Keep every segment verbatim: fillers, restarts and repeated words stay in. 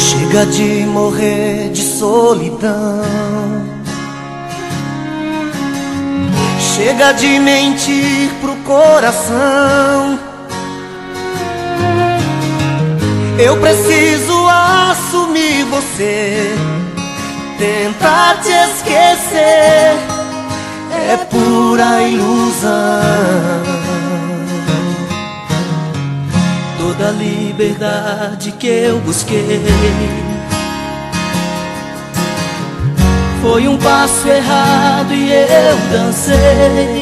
Chega de morrer de solidão, chega de mentir pro coração. Eu preciso assumir você, tentar te esquecer é pura ilusão. Toda a liberdade que eu busquei foi um passo errado e eu dancei.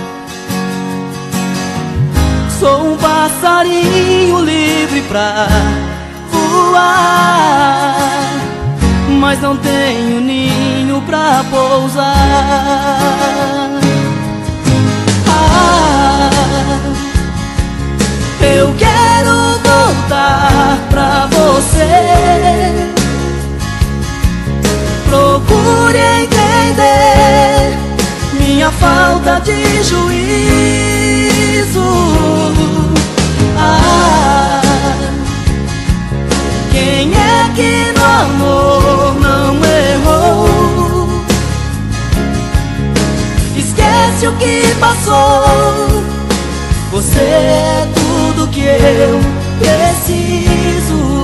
Sou um passarinho livre pra voar, mas não tenho ninho pra pousar. Ah, eu quero voltar pra você. Procure entender minha falta de juízo. Ah, quem é que no amor não errou? Esquece o que passou. Você é tudo que eu preciso.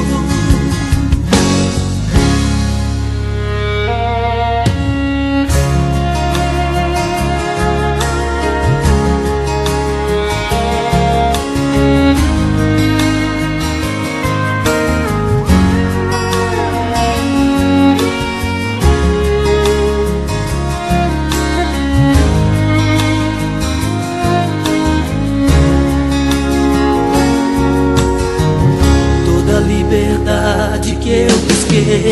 Que eu busquei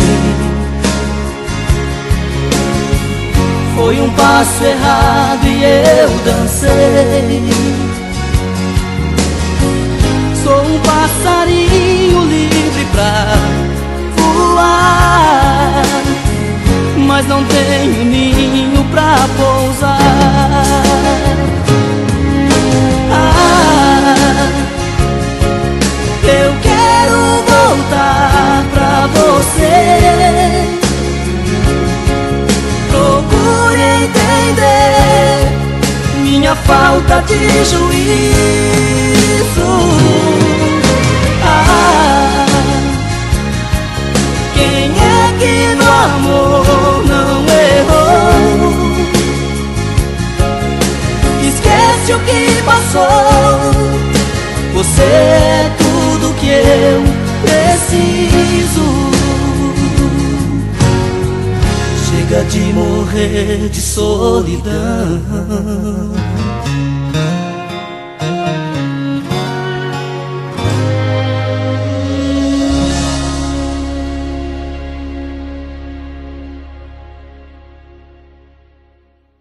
foi um passo errado e eu dancei. Sou um passarinho livre pra voar, mas não tenho ninho pra pousar. Ah, eu quero voltar pra você. Procure entender minha falta de juízo. Ah, quem é que no amor não errou? Esquece o que passou. Você é tudo que eu preciso. Chega de morrer de solidão.